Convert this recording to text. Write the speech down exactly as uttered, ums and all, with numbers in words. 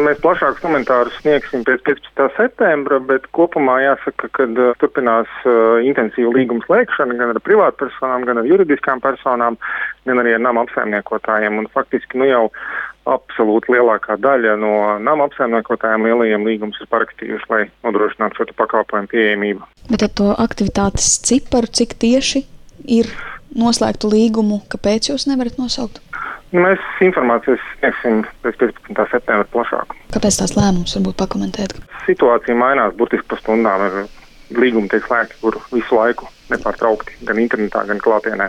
mēs plašākus komentārus sniegsim pēc piecpadsmitā septembra, bet kopumā jāsaka, ka uh, turpinās uh, intensīva līguma slēgšana gan ar privātpersonām, gan ar juridiskām personām, gan arī ar nama apsaimniekotājiem. Un faktiski nu jau absolūti lielākā daļa no nama apsaimniekotājiem lielajiem līgumus ir parakstījuši, lai nodrošinātu šo pakalpojumu pieejamību. Bet ar to aktivitātes ciparu, cik tieši ir noslēgtu līgumu, kāpēc jūs nevarat nosaukt? Mēs informācijas sniegsim pēc piecpadsmitā septembra plašāk. Kāpēc tās lēmums varbūt pakomentēt? Situācija mainās burtiski pa stundām. Līgumi tiek slēgti, kur visu laiku nepārtraukti, gan internetā, gan klātienē.